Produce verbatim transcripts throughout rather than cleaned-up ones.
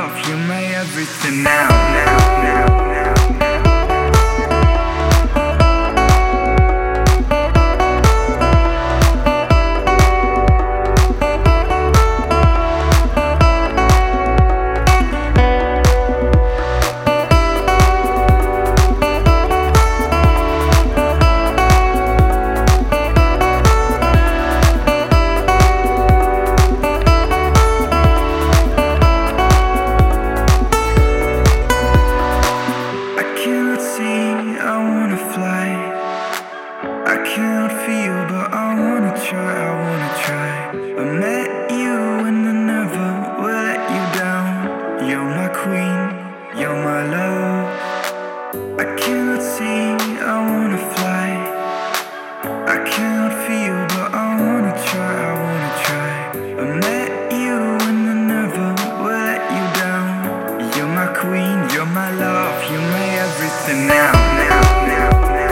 love, you're my everything now, now, now, now, now. I can't feel, but I wanna try, I wanna try. I met you and I never will let you down. You're my queen, you're my love. I cannot see, I wanna fly. I cannot feel, but I wanna try, I wanna try. I met you and I never will let you down. You're my queen, you're my love, you're my everything now, now, now, now.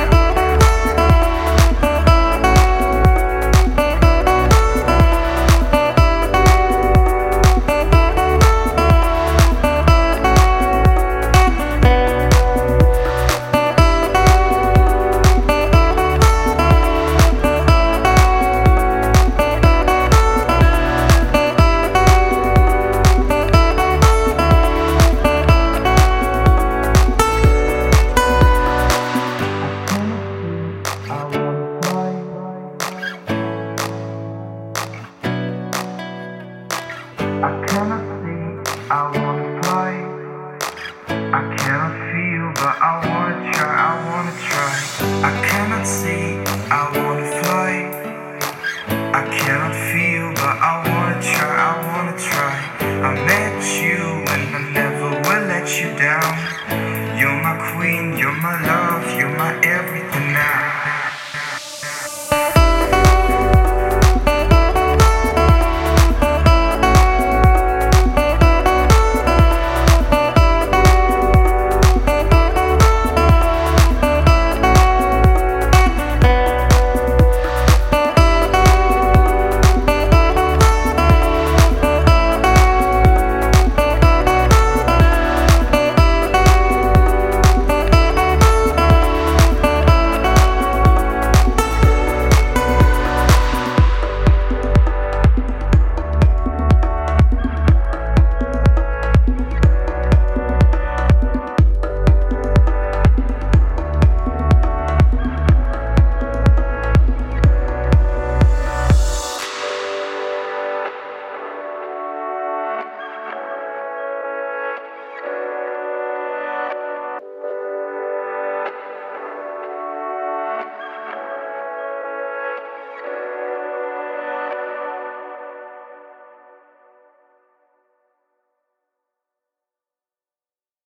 I cannot see, I wanna fly. I cannot feel, but I wanna try, I wanna try. I cannot see, I wanna fly. I cannot feel, but I wanna try, I wanna try. I met you and I never will let you down. You're my queen, you're my love.